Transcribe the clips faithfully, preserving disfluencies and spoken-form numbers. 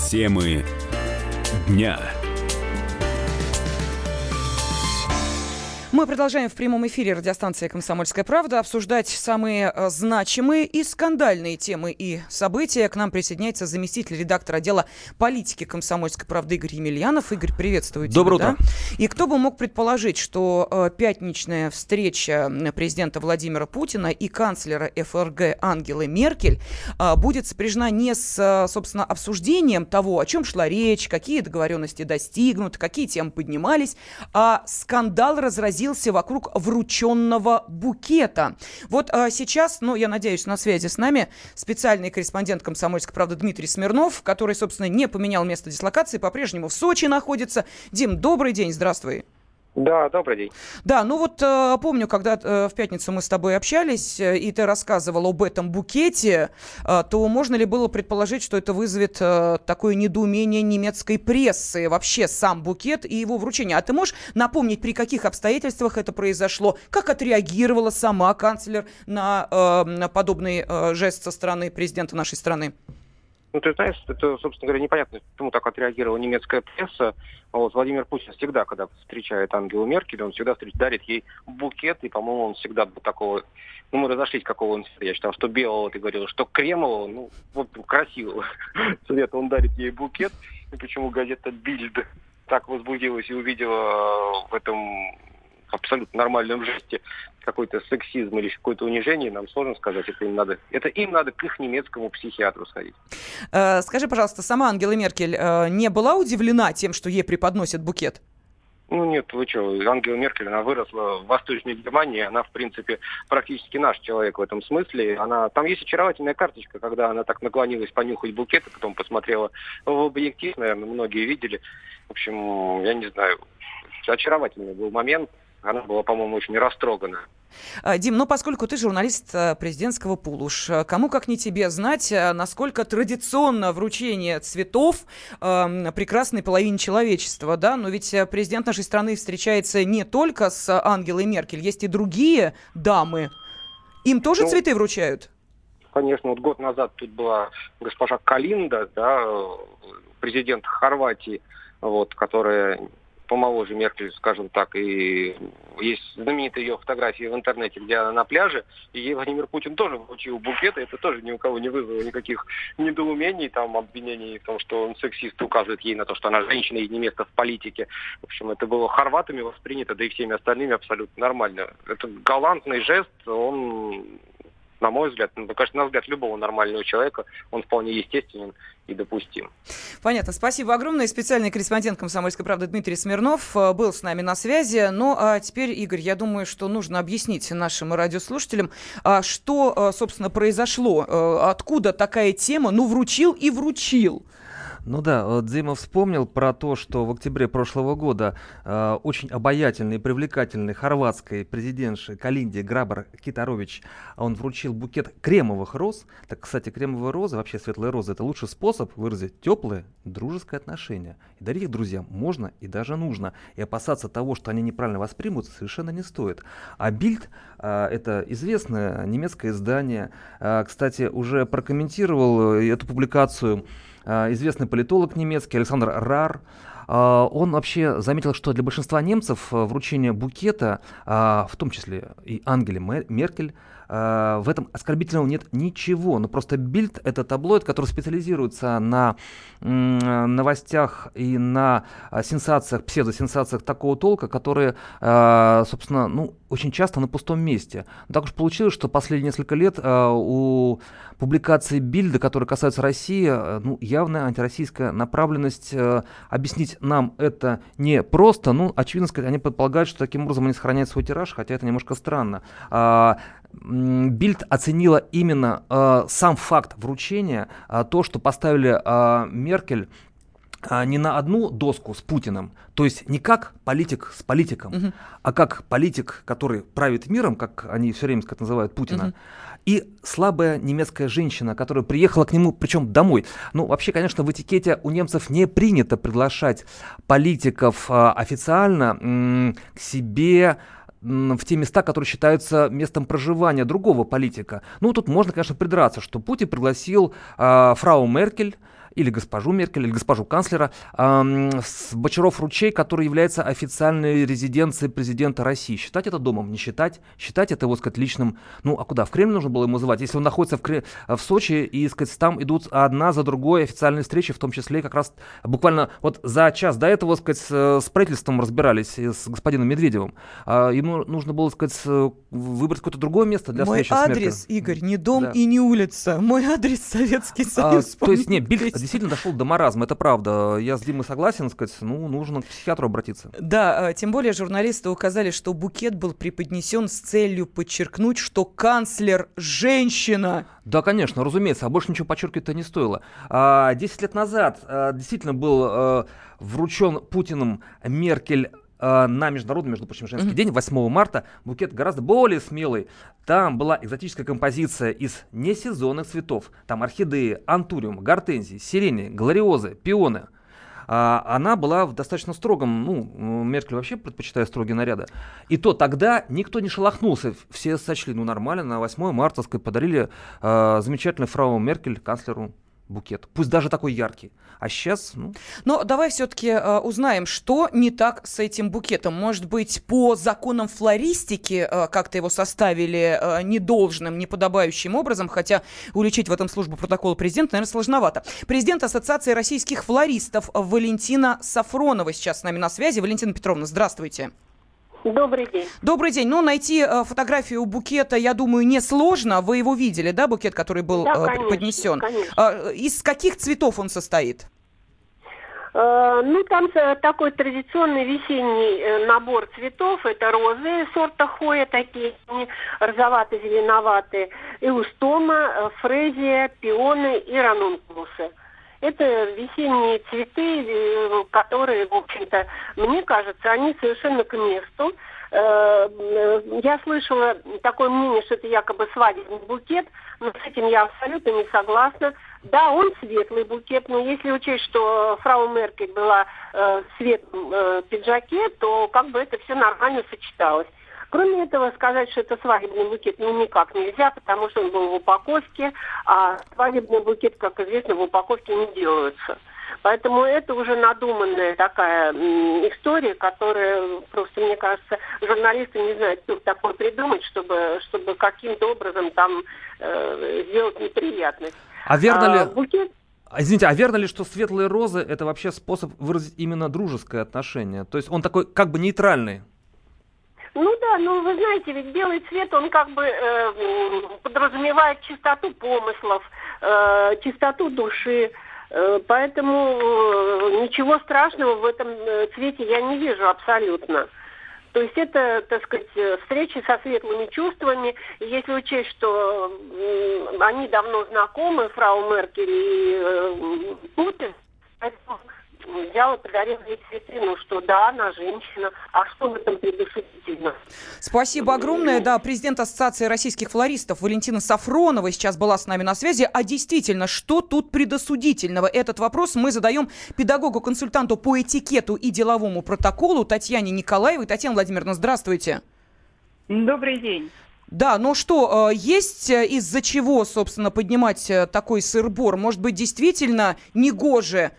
Темы дня. Мы продолжаем в прямом эфире радиостанции «Комсомольская правда» обсуждать самые э, значимые и скандальные темы и события. К нам присоединяется заместитель редактора отдела политики «Комсомольской правды» Игорь Емельянов. Игорь, приветствую тебя. Доброе да? утро. И кто бы мог предположить, что э, пятничная встреча президента Владимира Путина и канцлера эф эр гэ Ангелы Меркель э, будет сопряжена не с, собственно, обсуждением того, о чем шла речь, какие договоренности достигнуты, какие темы поднимались, а скандал разразился вокруг врученного букета. Вот а, сейчас, ну, я надеюсь, на связи с нами специальный корреспондент «Комсомольской правды» Дмитрий Смирнов, который, собственно, не поменял место дислокации, по-прежнему в Сочи находится. Дим, добрый день, здравствуй. Да, добрый день. Да, ну вот э, помню, когда э, в пятницу мы с тобой общались, э, и ты рассказывал об этом букете, э, то можно ли было предположить, что это вызовет э, такое недоумение немецкой прессы, вообще сам букет и его вручение? А ты можешь напомнить, при каких обстоятельствах это произошло? Как отреагировала сама канцлер на, э, на подобный э, жест со стороны президента нашей страны? Ну, ты знаешь, это, собственно говоря, непонятно, почему так отреагировала немецкая пресса. Вот Владимир Путин всегда, когда встречает Ангелу Меркель, он всегда дарит ей букет, и, по-моему, он всегда был такого... Ну, мы разошлись, какого он цвета. Я считал, что белого, ты говорил, что кремового, ну, вот красивого цвета он дарит ей букет. И почему газета «Бильд» так возбудилась и увидела в этом абсолютно нормальном жесте какой-то сексизм или какое-то унижение, нам сложно сказать. Это им надо, это им надо к их немецкому психиатру сходить. Э, скажи, пожалуйста, сама Ангела Меркель э, не была удивлена тем, что ей преподносят букет? Ну нет, вы что, Ангела Меркель, она выросла в Восточной Германии, она, в принципе, практически наш человек в этом смысле. Она, там есть очаровательная карточка, когда она так наклонилась понюхать букет, и потом посмотрела в объектив, наверное, многие видели. В общем, я не знаю, очаровательный был момент. Она была, по-моему, очень растрогана. Дим, ну поскольку ты журналист президентского пула, уж кому как не тебе знать, насколько традиционно вручение цветов э, прекрасной половине человечества, да? Но ведь президент нашей страны встречается не только с Ангелой Меркель, есть и другие дамы. Им тоже ну, цветы вручают? Конечно, вот год назад тут была госпожа Калинда, да, президент Хорватии, вот, которая... помоложе Меркель, скажем так, и есть знаменитые ее фотографии в интернете, где она на пляже, и ей Владимир Путин тоже вручил букет, и это тоже ни у кого не вызвало никаких недоумений, там, обвинений в том, что он сексист, указывает ей на то, что она женщина и не место в политике. В общем, это было хорватами воспринято, да и всеми остальными абсолютно нормально. Это галантный жест, он... На мой взгляд, ну, конечно, на взгляд любого нормального человека, он вполне естественен и допустим. Понятно. Спасибо огромное. Специальный корреспондент «Комсомольской правды» Дмитрий Смирнов был с нами на связи. Ну, а теперь, Игорь, я думаю, что нужно объяснить нашим радиослушателям, что, собственно, произошло, откуда такая тема, ну, вручил и вручил. Ну да, вот Дима вспомнил про то, что в октябре прошлого года э, очень обаятельный и привлекательный хорватской президентши Калинде Грабар-Китарович, он вручил букет кремовых роз. Так, кстати, кремовые розы, вообще светлые розы, это лучший способ выразить теплые, дружеское отношение. И дарить их друзьям можно и даже нужно. И опасаться того, что они неправильно воспримут, совершенно не стоит. А Бильд, э, это известное немецкое издание, э, кстати, уже прокомментировал эту публикацию известный политолог немецкий Александр Рар. Он вообще заметил, что для большинства немцев вручение букета, в том числе и Ангеле Меркель, в этом оскорбительного нет ничего. Но просто Бильд — это таблоид, который специализируется на новостях и на сенсациях, псевдосенсациях такого толка, которые, собственно, ну, очень часто на пустом месте. Так уж получилось, что последние несколько лет у публикаций Бильда, которые касаются России, ну, явная антироссийская направленность. Объяснить нам это не просто. Ну, очевидно сказать, они предполагают, что таким образом они сохраняют свой тираж, хотя это немножко странно. Бильд оценила именно э, сам факт вручения, э, то, что поставили э, Меркель э, не на одну доску с Путиным, то есть не как политик с политиком, uh-huh. а как политик, который правит миром, как они все время как называют Путина, uh-huh. и слабая немецкая женщина, которая приехала к нему, причем домой. Ну, вообще, конечно, в этикете у немцев не принято приглашать политиков э, официально м- к себе в те места, которые считаются местом проживания другого политика. Ну, тут можно, конечно, придраться, что Путин пригласил э, фрау Меркель или госпожу Меркель, или госпожу канцлера, э, с Бочаров-Ручей, который является официальной резиденцией президента России. Считать это домом, не считать, считать это его, сказать, личным. Ну, а куда? В Кремль нужно было ему звать? Если он находится в, Кре... в Сочи, и, сказать, там идут одна за другой официальные встречи, в том числе как раз буквально вот за час до этого, сказать, с, с правительством разбирались, с господином Медведевым. А ему нужно было, сказать, выбрать какое-то другое место для Мой встречи с Меркель. Мой адрес, Игорь, не дом да. и не улица. Мой адрес — Советский Союз. А, то есть, нет, Бильд действительно дошел до маразма, это правда. Я с Димой согласен, сказать, ну, нужно к психиатру обратиться. Да, тем более журналисты указали, что букет был преподнесен с целью подчеркнуть, что канцлер — женщина. Да, конечно, разумеется, а больше ничего подчеркивать-то не стоило. А, десять лет назад а, действительно был а, вручен Путиным Меркель на Международный, между прочим, женский mm-hmm. день, восьмого марта, букет гораздо более смелый. Там была экзотическая композиция из несезонных цветов. Там орхидеи, антуриум, гортензии, сирени, глориозы, пионы. А, она была в достаточно строгом, ну, Меркель вообще предпочитает строгие наряды. И то тогда никто не шелохнулся. Все сочли, ну, нормально, на восьмое марта, сказать, подарили а, замечательной фрау Меркель, канцлеру, букет. Пусть даже такой яркий. А сейчас... Ну... Но давай все-таки э, узнаем, что не так с этим букетом. Может быть, по законам флористики э, как-то его составили э, недолжным, неподобающим образом, хотя уличить в этом службу протокола президента, наверное, сложновато. Президент Ассоциации российских флористов Валентина Сафронова сейчас с нами на связи. Валентина Петровна, здравствуйте. Добрый день. Добрый день. Ну, найти э, фотографию букета, я думаю, несложно. Вы его видели, да, букет, который был да, э, конечно, преподнесен? Конечно. Э, из каких цветов он состоит? Э, ну, там такой традиционный весенний набор цветов. Это розы сорта Хоя, такие розовато-зеленоватые, эустома, фрезия, пионы и ранункулусы. Это весенние цветы, которые, в общем-то, мне кажется, они совершенно к месту. Я слышала такое мнение, что это якобы свадебный букет, но с этим я абсолютно не согласна. Да, он светлый букет, но если учесть, что фрау Меркель была в светлом пиджаке, то как бы это все нормально сочеталось. Кроме этого, сказать, что это свадебный букет, ну, никак нельзя, потому что он был в упаковке, а свадебный букет, как известно, в упаковке не делаются. Поэтому это уже надуманная такая м, история, которая просто, мне кажется, журналисты не знают, что такое придумать, чтобы, чтобы каким-то образом там э, сделать неприятность. А верно ли... А, букет... Извините, а верно ли, что светлые розы — это вообще способ выразить именно дружеское отношение? То есть он такой как бы нейтральный? Ну да, ну вы знаете, ведь белый цвет, он как бы э, подразумевает чистоту помыслов, э, чистоту души, э, поэтому э, ничего страшного в этом цвете я не вижу абсолютно. То есть это, так сказать, встречи со светлыми чувствами. И если учесть, что э, они давно знакомы, фрау Меркель и э, Путин, поэтому взяла, подарила ей цветы, ну что, да, она женщина, а что в этом предусудительно? Спасибо огромное. Да, президент Ассоциации российских флористов Валентина Сафронова сейчас была с нами на связи. А действительно, что тут предосудительного? Этот вопрос мы задаем педагогу-консультанту по этикету и деловому протоколу Татьяне Николаевой. Татьяна Владимировна, здравствуйте. Добрый день. Да, но что, есть из-за чего, собственно, поднимать такой сыр-бор? Может быть, действительно негоже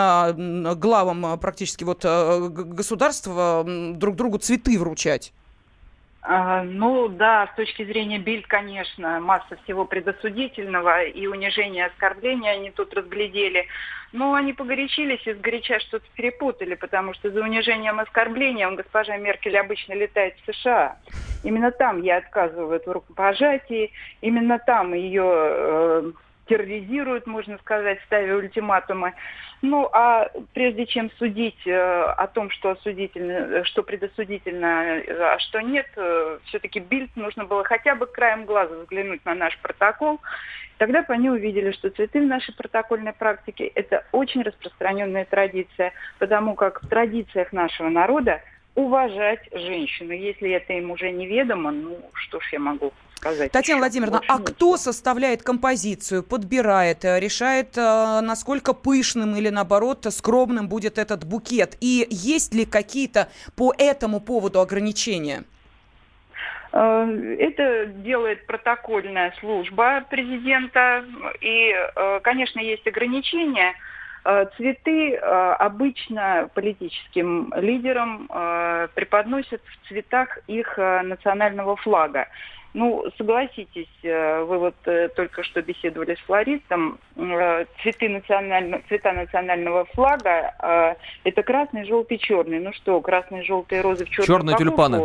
главам практически вот государства друг другу цветы вручать? А, ну да, с точки зрения Бильд, конечно, масса всего предосудительного и унижения, и оскорбления они тут разглядели. Но они погорячились и сгоряча что-то перепутали, потому что за унижением и оскорблением госпожа Меркель обычно летает в США. Именно там ей отказывают в рукопожатии, именно там ее э, терроризируют, можно сказать, ставя ультиматумы. Ну, а прежде чем судить э, о том, что осудительно, что предосудительно, а что нет, э, все-таки Бильд нужно было хотя бы краем глаза взглянуть на наш протокол. Тогда бы они увидели, что цветы в нашей протокольной практике – это очень распространенная традиция, потому как в традициях нашего народа уважать женщину. Если это им уже неведомо, ну, что ж я могу сказать. Татьяна Владимировна, а кто составляет композицию, подбирает, решает, насколько пышным или, наоборот, скромным будет этот букет? И есть ли какие-то по этому поводу ограничения? Это делает протокольная служба президента. И, конечно, есть ограничения. Цветы обычно политическим лидерам преподносят в цветах их национального флага. Ну, согласитесь, вы вот только что беседовали с флористом, цветы национального, цвета национального флага – это красный, желтый, черный. Ну что, красный, желтый, розы в черную Черные тюльпаны.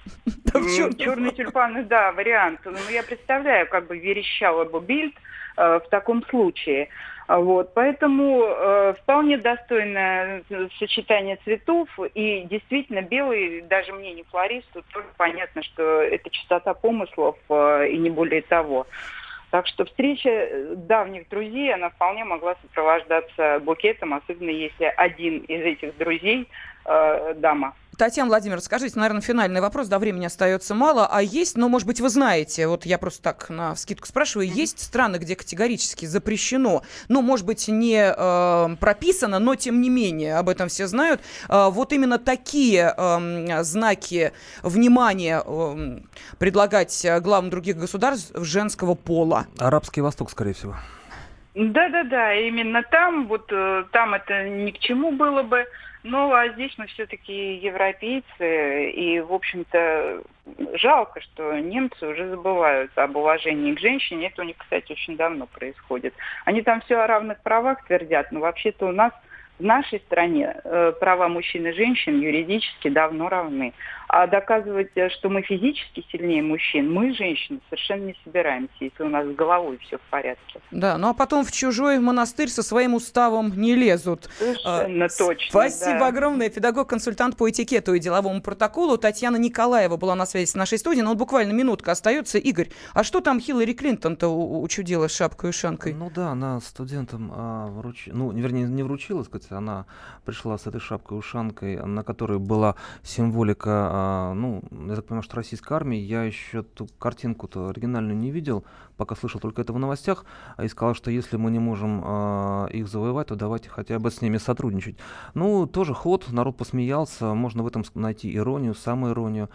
Черные тюльпаны, да, вариант. Ну, я представляю, как бы верещала бы Бильд в таком случае. Вот, поэтому э, вполне достойное сочетание цветов, и действительно белый, даже мне, не флористу, тоже понятно, что это чистота помыслов э, и не более того. Так что встреча давних друзей, она вполне могла сопровождаться букетом, особенно если один из этих друзей э, дама. Татьяна Владимировна, скажите, наверное, финальный вопрос, до времени остается мало, а есть, ну, может быть, вы знаете, вот я просто так на вскидку спрашиваю, есть страны, где категорически запрещено, ну, может быть, не э, прописано, но, тем не менее, об этом все знают, э, вот именно такие э, знаки внимания э, предлагать главам других государств женского пола? Арабский Восток, скорее всего. Да-да-да, именно там, вот там это ни к чему было бы. Ну, а здесь мы все-таки европейцы, и, в общем-то, жалко, что немцы уже забывают об уважении к женщине. Это у них, кстати, очень давно происходит. Они там все о равных правах твердят, но вообще-то у нас в нашей стране э, права мужчин и женщин юридически давно равны. А доказывать, что мы физически сильнее мужчин, мы, женщины, совершенно не собираемся, если у нас с головой все в порядке. Да, ну а потом в чужой монастырь со своим уставом не лезут. Совершенно а, точно. Спасибо да. огромное. Педагог-консультант по этикету и деловому протоколу Татьяна Николаева была на связи с нашей студией. Но вот буквально минутка остается. Игорь, а что там Хиллари Клинтон-то учудила с шапкой-ушанкой? Ну да, она студентам а, вручила, ну, вернее, не вручила, сказать, она пришла с этой шапкой-ушанкой, на которой была символика, а, ну, я так понимаю, что российской армии. Я еще ту картинку-то оригинальную не видел, пока слышал только это в новостях, и сказал, что если мы не можем а, их завоевать, то давайте хотя бы с ними сотрудничать. Ну, тоже ход, народ посмеялся, можно в этом найти иронию, самоиронию.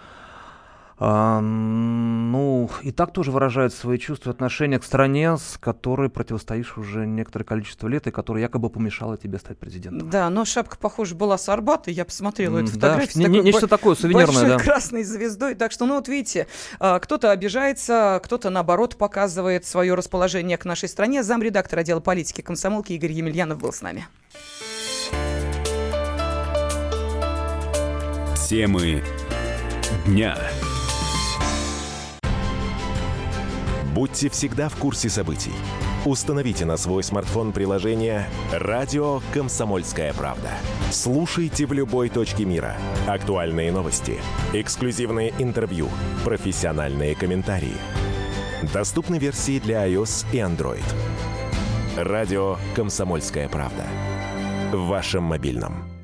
А, ну, и так тоже выражают свои чувства и отношения к стране, с которой противостоишь уже некоторое количество лет, и которая якобы помешала тебе стать президентом. Да, но шапка, похоже, была с Арбата. Я посмотрела эту да, фотографию. Не, нечто такое сувенирное, большой да. красной звездой. Так что, ну вот видите, кто-то обижается, кто-то, наоборот, показывает свое расположение к нашей стране. Замредактор отдела политики комсомолки Игорь Емельянов был с нами. Темы дня. Будьте всегда в курсе событий. Установите на свой смартфон приложение «Радио Комсомольская правда». Слушайте в любой точке мира. Актуальные новости, эксклюзивные интервью, профессиональные комментарии. Доступны версии для iOS и Android. «Радио Комсомольская правда». В вашем мобильном.